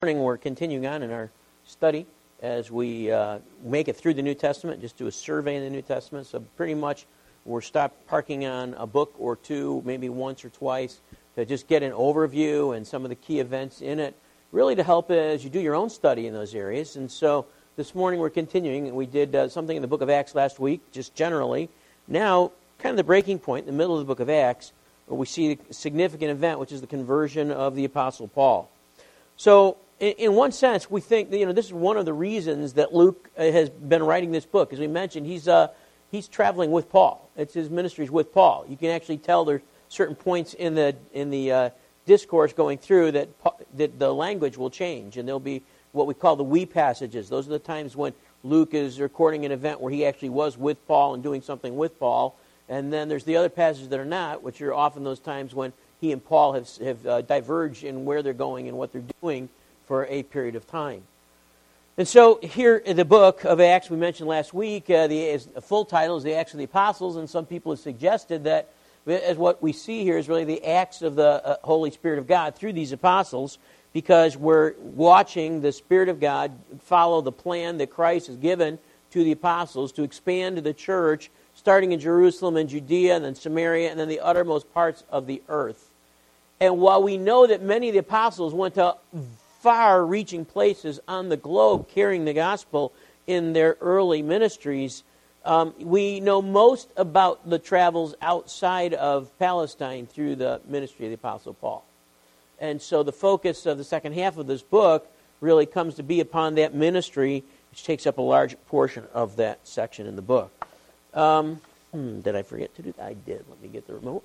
Morning, we're continuing on in our study as we make it through the New Testament, just do a survey in the New Testament. So pretty much we're stopped parking on a book or two, maybe once or twice, to just get an overview and some of the key events in it, really to help as you do your own study in those areas. And so this morning we're continuing. We did something in the book of Acts last week, just generally. Now, kind of the breaking point in the middle of the book of Acts, where we see a significant event, which is the conversion of the Apostle Paul. So, in one sense, we think that, this is one of the reasons that Luke has been writing this book. As we mentioned, he's traveling with Paul. It's his ministries with Paul. You can actually tell there's certain points in the discourse going through that the language will change, and there'll be what we call the we passages. Those are the times when Luke is recording an event where he actually was with Paul and doing something with Paul. And then there's the other passages that are not, which are often those times when he and Paul have diverged in where they're going and what they're doing for a period of time. And so here in the book of Acts, we mentioned last week, the full title is the Acts of the Apostles, and some people have suggested that as what we see here is really the acts of the Holy Spirit of God through these apostles, because we're watching the Spirit of God follow the plan that Christ has given to the apostles to expand the church, starting in Jerusalem and Judea and then Samaria and then the uttermost parts of the earth. And while we know that many of the apostles went to far-reaching places on the globe carrying the gospel in their early ministries, we know most about the travels outside of Palestine through the ministry of the Apostle Paul. And so the focus of the second half of this book really comes to be upon that ministry, which takes up a large portion of that section in the book. Did I forget to do that? I did. Let me get the remote.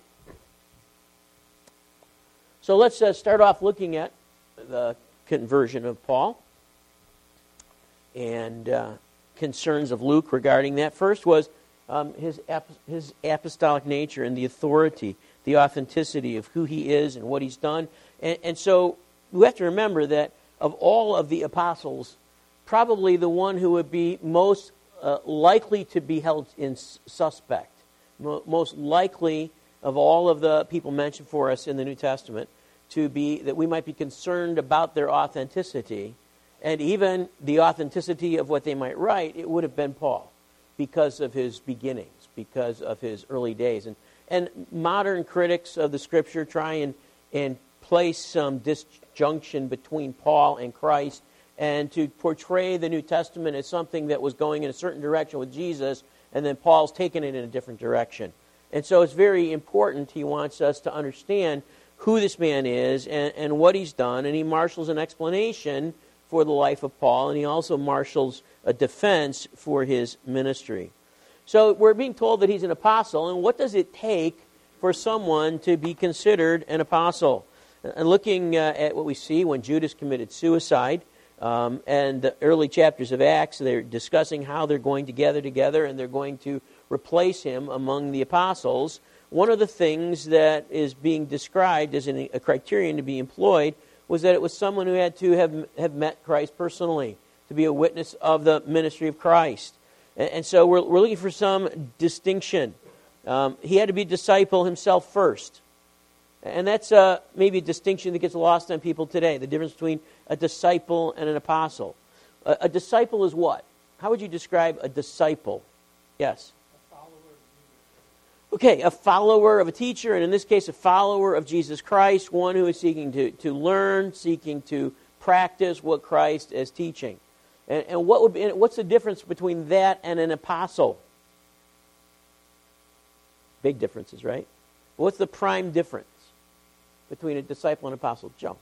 So let's start off looking at the conversion of Paul and concerns of Luke regarding that. First was his apostolic nature and the authority, the authenticity of who he is and what he's done. And so we have to remember that of all of the apostles, probably the one who would be most likely to be held in suspect, most likely of all of the people mentioned for us in the New Testament, to be that we might be concerned about their authenticity, and even the authenticity of what they might write, it would have been Paul, because of his beginnings, because of his early days. And modern critics of the Scripture try and place some disjunction between Paul and Christ, and to portray the New Testament as something that was going in a certain direction with Jesus, and then Paul's taken it in a different direction. And so it's very important, he wants us to understand who this man is and what he's done, and he marshals an explanation for the life of Paul, and he also marshals a defense for his ministry. So we're being told that he's an apostle, and what does it take for someone to be considered an apostle? And looking at what we see when Judas committed suicide, and the early chapters of Acts, they're discussing how they're going to gather together and they're going to replace him among the apostles. One of the things that is being described as a criterion to be employed was that it was someone who had to have met Christ personally, to be a witness of the ministry of Christ. And so we're looking for some distinction. He had to be a disciple himself first. And that's maybe a distinction that gets lost on people today, the difference between a disciple and an apostle. A disciple is what? How would you describe a disciple? Yes? Okay, a follower of a teacher, and in this case, a follower of Jesus Christ, one who is seeking to learn, seeking to practice what Christ is teaching. And what's the difference between that and an apostle? Big differences, right? What's the prime difference between a disciple and an apostle? Joe?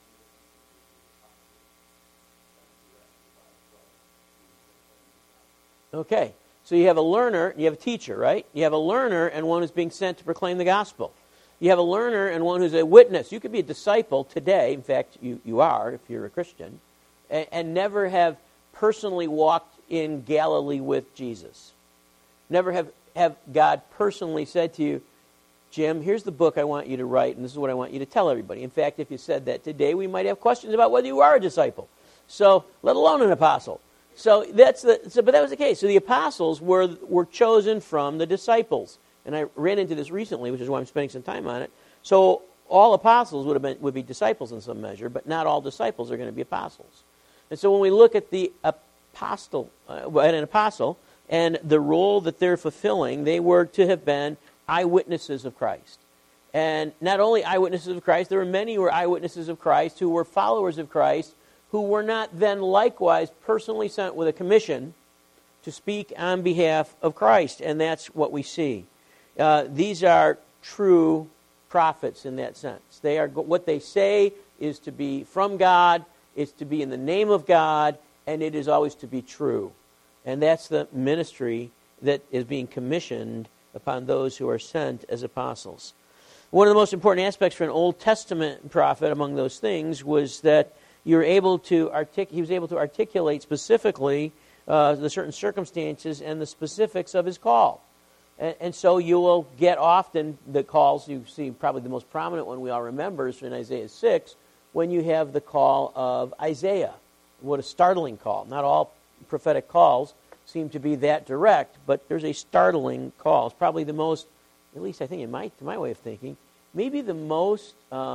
Okay. So you have a learner, and you have a teacher, right? You have a learner and one who's being sent to proclaim the gospel. You have a learner and one who's a witness. You could be a disciple today, in fact, you are if you're a Christian, and never have personally walked in Galilee with Jesus. Never have God personally said to you, Jim, here's the book I want you to write, and this is what I want you to tell everybody. In fact, if you said that today, we might have questions about whether you are a disciple. So, let alone an apostle. But that was the case. So the apostles were chosen from the disciples. And I ran into this recently, which is why I'm spending some time on it. So all apostles would be disciples in some measure, but not all disciples are going to be apostles. And so when we look at the an apostle and the role that they're fulfilling, they were to have been eyewitnesses of Christ. And not only eyewitnesses of Christ, there were many who were eyewitnesses of Christ who were followers of Christ, who were not then likewise personally sent with a commission to speak on behalf of Christ. And that's what we see. These are true prophets in that sense. They are what they say is to be from God, it's to be in the name of God, and it is always to be true. And that's the ministry that is being commissioned upon those who are sent as apostles. One of the most important aspects for an Old Testament prophet among those things was that he was able to articulate specifically the certain circumstances and the specifics of his call. And so you will get often the calls, you see probably the most prominent one we all remember is in Isaiah 6, when you have the call of Isaiah. What a startling call. Not all prophetic calls seem to be that direct, but there's a startling call. It's probably the most, at least I think in my way of thinking, maybe the most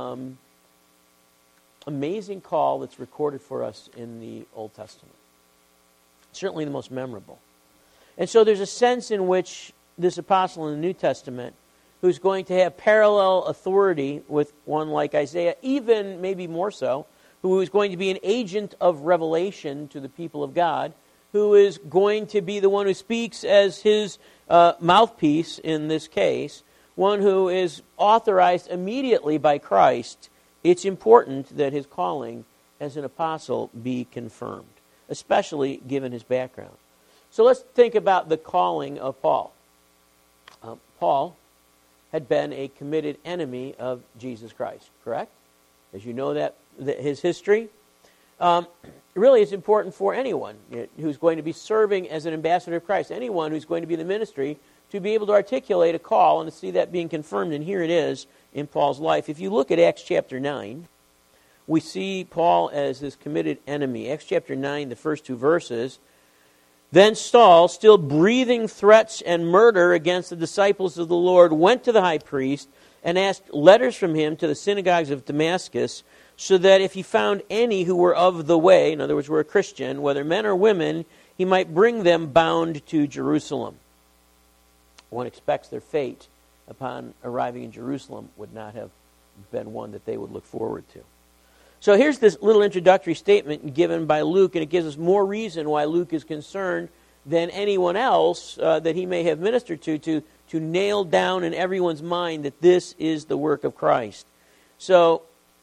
amazing call that's recorded for us in the Old Testament. Certainly the most memorable. And so there's a sense in which this apostle in the New Testament, who's going to have parallel authority with one like Isaiah, even maybe more so, who is going to be an agent of revelation to the people of God, who is going to be the one who speaks as his mouthpiece in this case, one who is authorized immediately by Christ. It's important that his calling as an apostle be confirmed, especially given his background. So let's think about the calling of Paul. Paul had been a committed enemy of Jesus Christ, correct? As you know that his history. Really, it's important for anyone who's going to be serving as an ambassador of Christ, anyone who's going to be in the ministry, to be able to articulate a call and to see that being confirmed. And here it is in Paul's life. If you look at Acts chapter 9, we see Paul as this committed enemy. Acts chapter 9, the first two verses. Then Saul, still breathing threats and murder against the disciples of the Lord, went to the high priest and asked letters from him to the synagogues of Damascus, so that if he found any who were of the way, in other words, were a Christian, whether men or women, he might bring them bound to Jerusalem. One expects their fate upon arriving in Jerusalem would not have been one that they would look forward to. So here's this little introductory statement given by Luke, and it gives us more reason why Luke is concerned than anyone else that he may have ministered to nail down in everyone's mind that this is the work of Christ. So,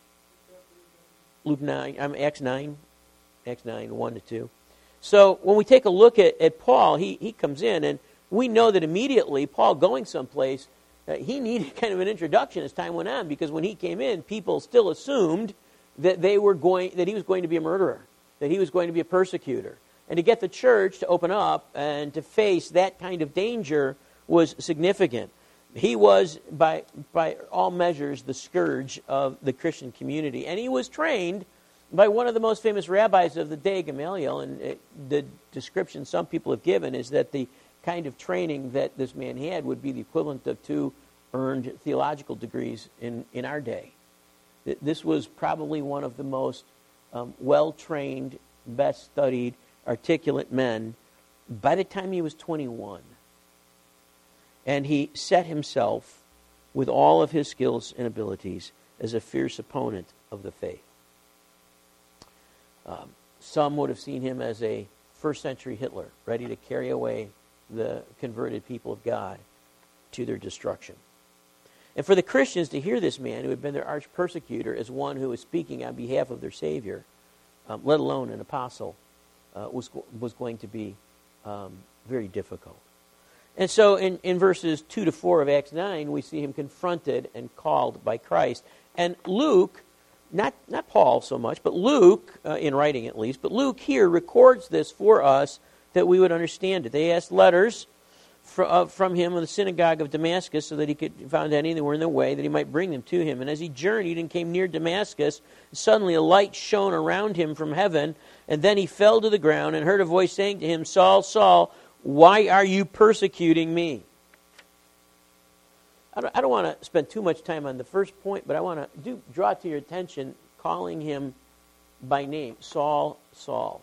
Acts 9, 1-2. So when we take a look at Paul, he comes in, and we know that immediately Paul going someplace, he needed kind of an introduction as time went on, because when he came in, people still assumed that he was going to be a murderer, that he was going to be a persecutor. And to get the church to open up and to face that kind of danger was significant. He was, by all measures, the scourge of the Christian community. And he was trained by one of the most famous rabbis of the day, Gamaliel. And the description some people have given is that the kind of training that this man had would be the equivalent of 2 earned theological degrees in our day. This was probably one of the most well-trained, best-studied, articulate men by the time he was 21. And he set himself, with all of his skills and abilities, as a fierce opponent of the faith. Some would have seen him as a first-century Hitler, ready to carry away the converted people of God to their destruction. And for the Christians to hear this man, who had been their arch persecutor, as one who was speaking on behalf of their Savior, let alone an apostle, was going to be very difficult. And so in verses 2-4 of Acts 9, we see him confronted and called by Christ. And Luke, not Paul so much, but Luke, in writing at least, but Luke here records this for us that we would understand it. They asked letters from him in the synagogue of Damascus, so that he could found any that were in the way, that he might bring them to him. And as he journeyed and came near Damascus, suddenly a light shone around him from heaven, and then he fell to the ground and heard a voice saying to him, "Saul, Saul, why are you persecuting me?" I don't want to spend too much time on the first point, but I want to draw to your attention calling him by name, Saul, Saul.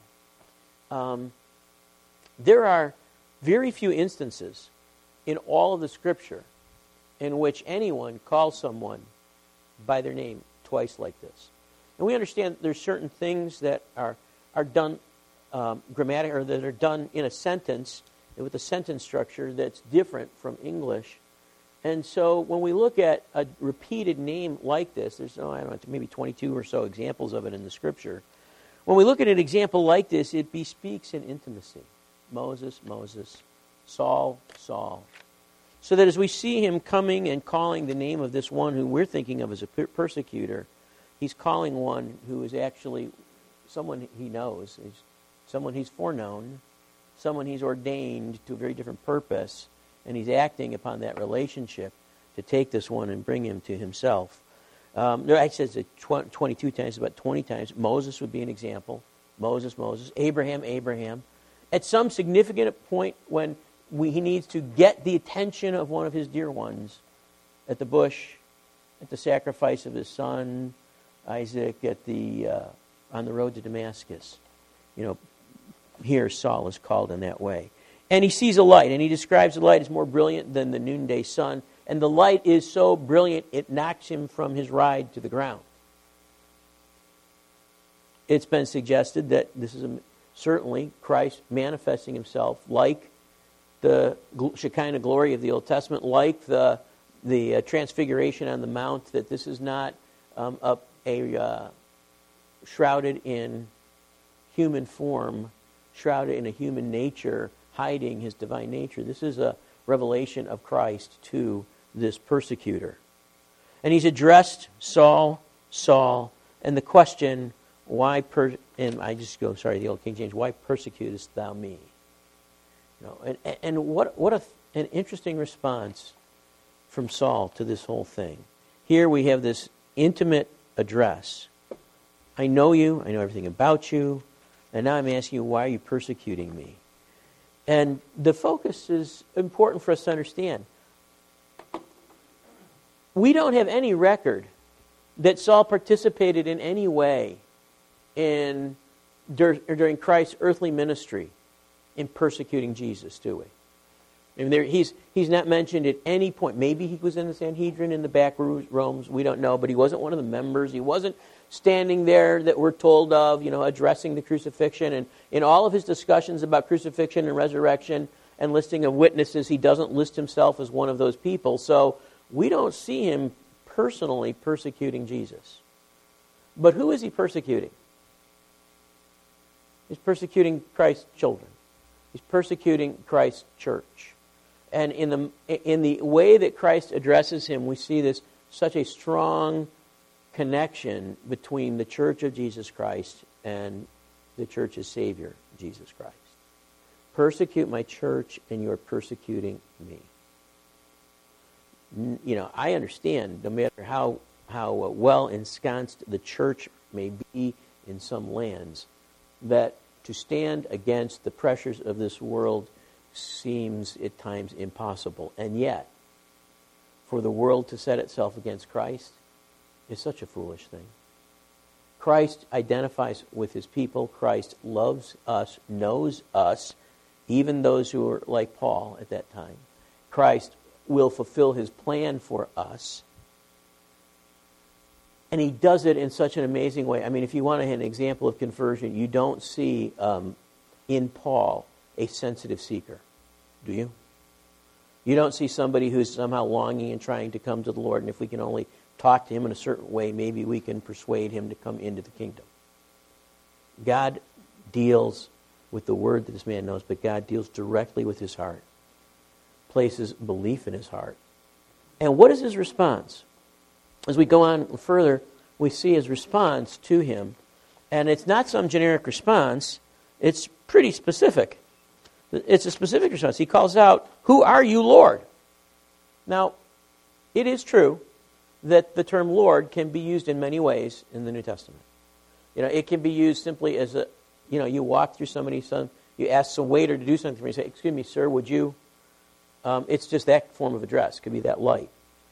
There are very few instances in all of the Scripture in which anyone calls someone by their name twice like this. And we understand there's certain things that are done grammatic, or that are done in a sentence with a sentence structure that's different from English. And so when we look at a repeated name like this, there's maybe 22 or so examples of it in the Scripture. When we look at an example like this, it bespeaks an intimacy. Moses, Moses, Saul, Saul. So that as we see him coming and calling the name of this one who we're thinking of as a persecutor, he's calling one who is actually someone he knows, someone he's foreknown, someone he's ordained to a very different purpose, and he's acting upon that relationship to take this one and bring him to himself. It says it 22 times, about 20 times. Moses would be an example. Moses, Moses. Abraham, Abraham. At some significant point when he needs to get the attention of one of his dear ones, at the bush, at the sacrifice of his son, Isaac, on the road to Damascus. Here Saul is called in that way. And he sees a light, and he describes the light as more brilliant than the noonday sun. And the light is so brilliant, it knocks him from his ride to the ground. It's been suggested that this is certainly Christ manifesting himself like the Shekinah glory of the Old Testament, like the transfiguration on the mount, that this is not shrouded in human form, shrouded in a human nature, hiding his divine nature. This is a revelation of Christ to this persecutor. And he's addressed Saul, Saul, and the question, the Old King James, why persecutest thou me? And what an interesting response from Saul to this whole thing. Here we have this intimate address. I know you, I know everything about you, and now I'm asking you, why are you persecuting me? And the focus is important for us to understand. We don't have any record that Saul participated in any way during Christ's earthly ministry in persecuting Jesus, do we? I mean, he's not mentioned at any point. Maybe he was in the Sanhedrin in the back rooms. We don't know, but he wasn't one of the members. He wasn't standing there that we're told of, addressing the crucifixion. And in all of his discussions about crucifixion and resurrection and listing of witnesses, he doesn't list himself as one of those people. So we don't see him personally persecuting Jesus. But who is he persecuting? He's persecuting Christ's children. He's persecuting Christ's church. And in the way that Christ addresses him, we see such a strong connection between the church of Jesus Christ and the church's Savior, Jesus Christ. Persecute my church, and you're persecuting me. I understand, no matter how well ensconced the church may be in some lands, that to stand against the pressures of this world seems at times impossible. And yet, for the world to set itself against Christ is such a foolish thing. Christ identifies with his people. Christ loves us, knows us, even those who were like Paul at that time. Christ will fulfill his plan for us. And he does it in such an amazing way. I mean, if you want to have an example of conversion, you don't see in Paul a sensitive seeker, do you? You don't see somebody who's somehow longing and trying to come to the Lord, and if we can only talk to him in a certain way, maybe we can persuade him to come into the kingdom. God deals with the word that this man knows, but God deals directly with his heart, places belief in his heart. And what is his response? As we go on further, we see his response to him, and it's not some generic response, it's pretty specific. It's a specific response. He calls out, "Who are you, Lord?" Now, it is true that the term Lord can be used in many ways in the New Testament. It can be used simply as you walk through you ask some waiter to do something for you, you say, "Excuse me, sir, would you?" It's just that form of address. It could be that light.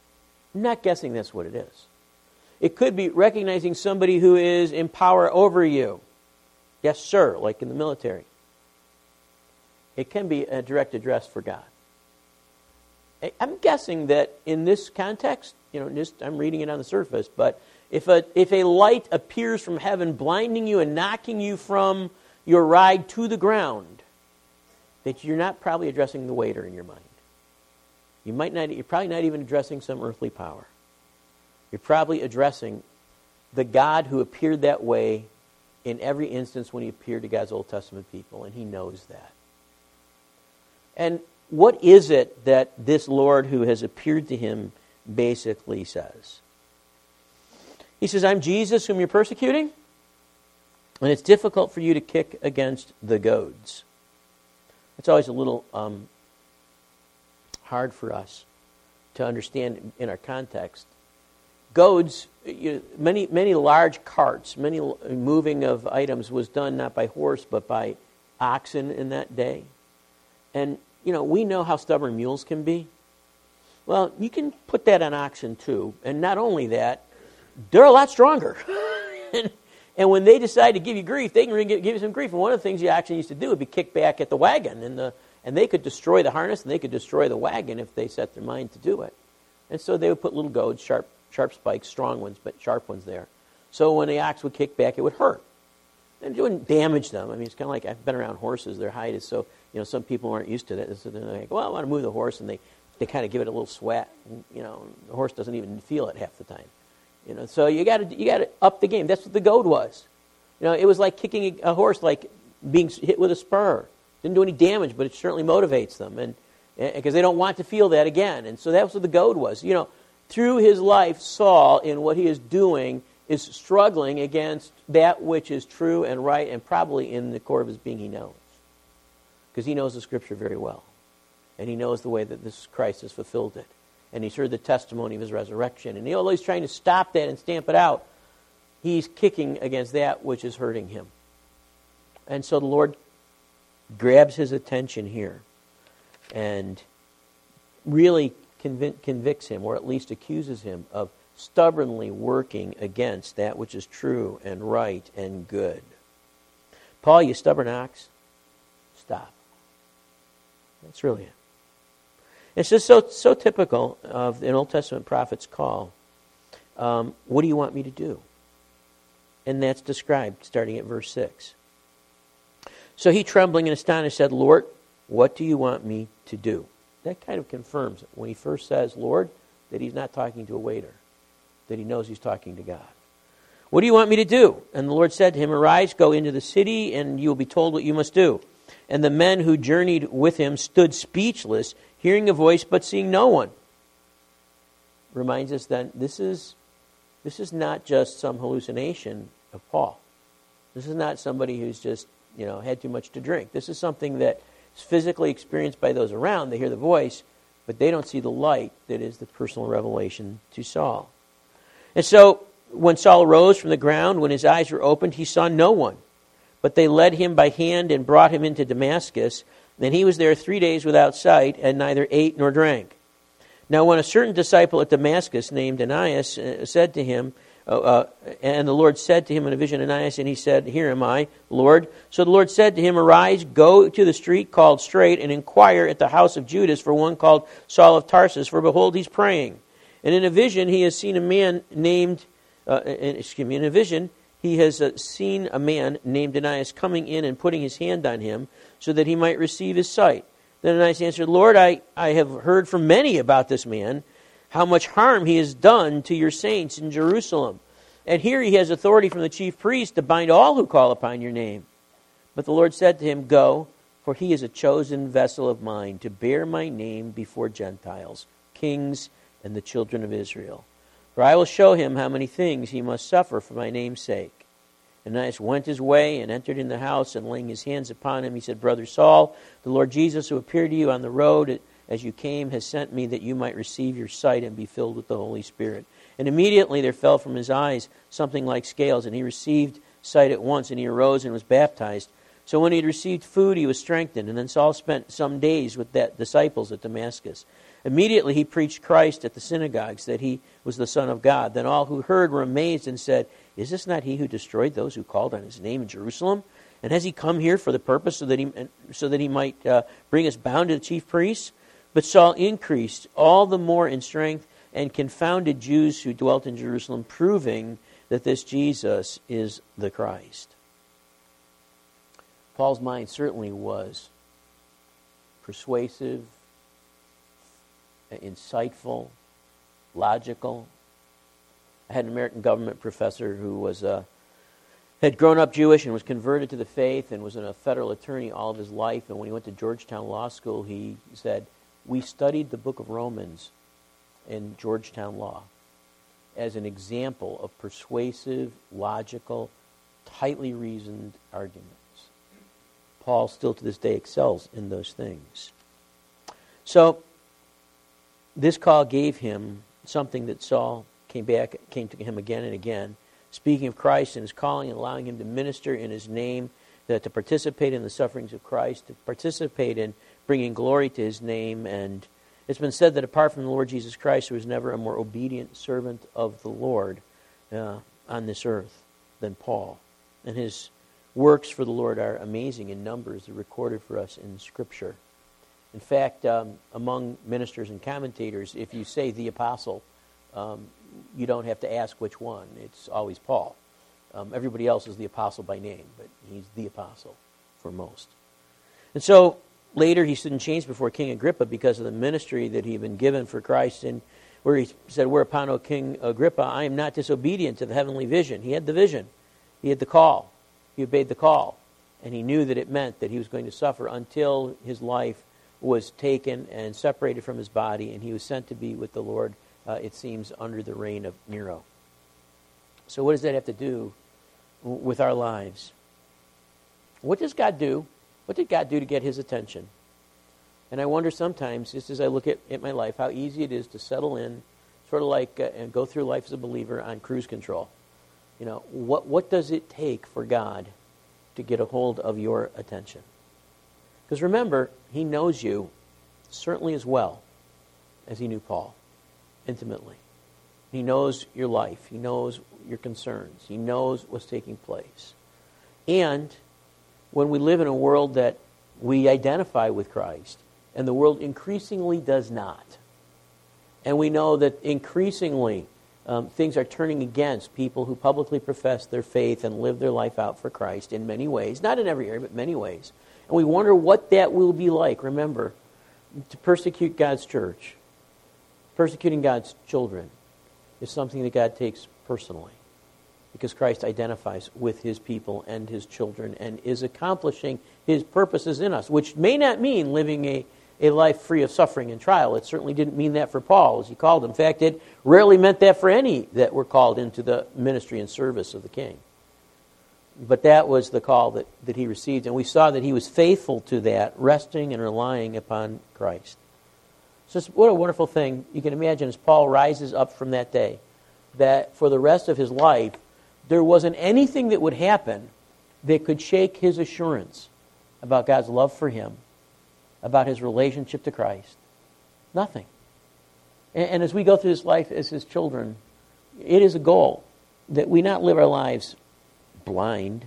I'm not guessing that's what it is. It could be recognizing somebody who is in power over you. Yes, sir, like in the military. It can be a direct address for God. I'm guessing that in this context, I'm reading it on the surface, but if a light appears from heaven, blinding you and knocking you from your ride to the ground, that you're not probably addressing the waiter in your mind. You're probably not even addressing some earthly power. You're probably addressing the God who appeared that way in every instance when he appeared to God's Old Testament people, and he knows that. And what is it that this Lord who has appeared to him basically says? He says, I'm Jesus whom you're persecuting, and it's difficult for you to kick against the goads. It's always a little hard for us to understand in our context. Goads, many large carts, many moving of items was done not by horse but by oxen in that day. And, we know how stubborn mules can be. Well, you can put that on oxen too. And not only that, they're a lot stronger. and when they decide to give you grief, they can give you some grief. And one of the things the oxen used to do would be kick back at the wagon. And they could destroy the harness and they could destroy the wagon if they set their mind to do it. And so they would put little goads, sharp spikes, strong ones, but sharp ones there. So when the ox would kick back, it would hurt. And it wouldn't damage them. I mean, it's kind of like, I've been around horses. Their hide is so, some people aren't used to that. So they're like, well, I want to move the horse. And they kind of give it a little sweat. And, the horse doesn't even feel it half the time. So you got to up the game. That's what the goad was. It was like kicking a horse, like being hit with a spur. Didn't do any damage, but it certainly motivates them. And because they don't want to feel that again. And so that's what the goad was. Through his life, Saul, in what he is doing, is struggling against that which is true and right, and probably in the core of his being he knows. Because he knows the Scripture very well. And he knows the way that this Christ has fulfilled it. And he's heard the testimony of his resurrection. And although he's trying to stop that and stamp it out, he's kicking against that which is hurting him. And so the Lord grabs his attention here and really convicts him, or at least accuses him of stubbornly working against that which is true and right and good. Paul, you stubborn ox, stop. That's really it. It's just so typical of an Old Testament prophet's call. What do you want me to do? And that's described starting at verse 6. So he, trembling and astonished, said, Lord, what do you want me to do? That kind of confirms it. When he first says, Lord, that he's not talking to a waiter, that he knows he's talking to God. What do you want me to do? And the Lord said to him, Arise, go into the city, and you will be told what you must do. And the men who journeyed with him stood speechless, hearing a voice but seeing no one. Reminds us then, this is not just some hallucination of Paul. This is not somebody who's just, had too much to drink. This is something that is physically experienced by those around. They hear the voice, but they don't see the light that is the personal revelation to Saul. And so, when Saul arose from the ground, when his eyes were opened, he saw no one. But they led him by hand and brought him into Damascus. Then he was there 3 days without sight, and neither ate nor drank. Now when a certain disciple at Damascus named Ananias said to him, and the Lord said to him in a vision, Ananias, and he said, Here am I, Lord. So the Lord said to him, Arise, go to the street called Straight, and inquire at the house of Judas for one called Saul of Tarsus, for behold, he's praying. And in a vision he has seen a man named, in a vision he has seen a man named Ananias coming in and putting his hand on him, so that he might receive his sight. Then Ananias answered, Lord, I have heard from many about this man, how much harm he has done to your saints in Jerusalem. And here he has authority from the chief priest to bind all who call upon your name. But the Lord said to him, Go, for he is a chosen vessel of mine to bear my name before Gentiles, kings, and the children of Israel. For I will show him how many things he must suffer for my name's sake. Ananias went his way and entered in the house, and laying his hands upon him, he said, Brother Saul, the Lord Jesus, who appeared to you on the road as you came, has sent me that you might receive your sight and be filled with the Holy Spirit. And immediately there fell from his eyes something like scales, and he received sight at once, and he arose and was baptized. So when he had received food, he was strengthened. And then Saul spent some days with the disciples at Damascus. Immediately he preached Christ at the synagogues, that he was the Son of God. Then all who heard were amazed and said, "Is this not he who destroyed those who called on his name in Jerusalem? And has he come here for the purpose so that he might bring us bound to the chief priests?" But Saul increased all the more in strength and confounded Jews who dwelt in Jerusalem, proving that this Jesus is the Christ. Paul's mind certainly was persuasive, insightful, logical. I had an American government professor who had grown up Jewish and was converted to the faith and was a federal attorney all of his life. And when he went to Georgetown Law School, he said, "We studied the book of Romans in Georgetown Law as an example of persuasive, logical, tightly reasoned arguments." Paul still to this day excels in those things. So this call gave him something that Saul came to him again and again, speaking of Christ and his calling and allowing him to minister in his name, to participate in the sufferings of Christ, to participate in bringing glory to his name. And it's been said that apart from the Lord Jesus Christ, there was never a more obedient servant of the Lord on this earth than Paul. And his works for the Lord are amazing in numbers. They're recorded for us in Scripture. In fact, among ministers and commentators, if you say the apostle, you don't have to ask which one. It's always Paul. Everybody else is the apostle by name, but he's the apostle for most. And so later he stood in chains before King Agrippa because of the ministry that he had been given for Christ, and where he said, "Whereupon, O King Agrippa, I am not disobedient to the heavenly vision." He had the vision. He had the call. He obeyed the call. And he knew that it meant that he was going to suffer until his life was taken and separated from his body, and he was sent to be with the Lord, it seems, under the reign of Nero. So what does that have to do with our lives? What does God do? What did God do to get his attention? And I wonder sometimes, just as I look at my life, how easy it is to settle in, sort of like, and go through life as a believer on cruise control. You know, what does it take for God to get a hold of your attention? Because remember, he knows you certainly as well as he knew Paul, intimately. He knows your life. He knows your concerns. He knows what's taking place. And when we live in a world that we identify with Christ, and the world increasingly does not, and we know that increasingly things are turning against people who publicly profess their faith and live their life out for Christ in many ways, not in every area, but many ways. And we wonder what that will be like. Remember, to persecute God's church, persecuting God's children, is something that God takes personally, because Christ identifies with his people and his children and is accomplishing his purposes in us, which may not mean living a life free of suffering and trial. It certainly didn't mean that for Paul, as he called him. In fact, it rarely meant that for any that were called into the ministry and service of the king. But that was the call that he received, and we saw that he was faithful to that, resting and relying upon Christ. So what a wonderful thing. You can imagine as Paul rises up from that day, that for the rest of his life, there wasn't anything that would happen that could shake his assurance about God's love for him, about his relationship to Christ. Nothing. And as we go through this life as his children, it is a goal that we not live our lives blind,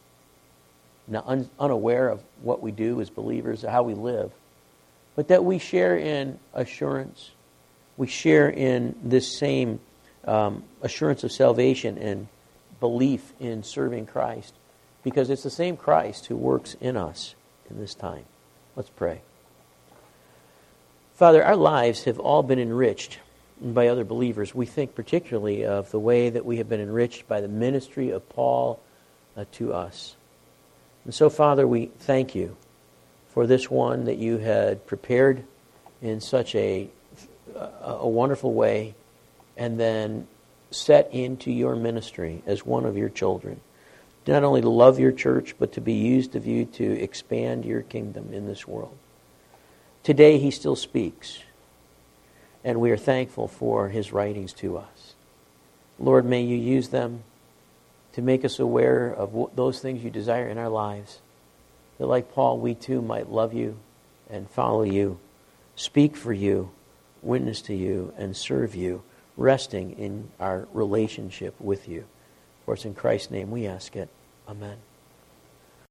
unaware of what we do as believers or how we live, but that we share in assurance. We share in this same assurance of salvation and belief in serving Christ, because it's the same Christ who works in us in this time. Let's pray. Father, our lives have all been enriched by other believers. We think particularly of the way that we have been enriched by the ministry of Paul to us. And so, Father, we thank you for this one that you had prepared in such a wonderful way and then set into your ministry as one of your children. Not only to love your church, but to be used of you to expand your kingdom in this world. Today he still speaks, and we are thankful for his writings to us. Lord, may you use them to make us aware of those things you desire in our lives. that like Paul, we too might love you and follow you, speak for you, witness to you, and serve you, resting in our relationship with you. For it's in Christ's name we ask it. Amen.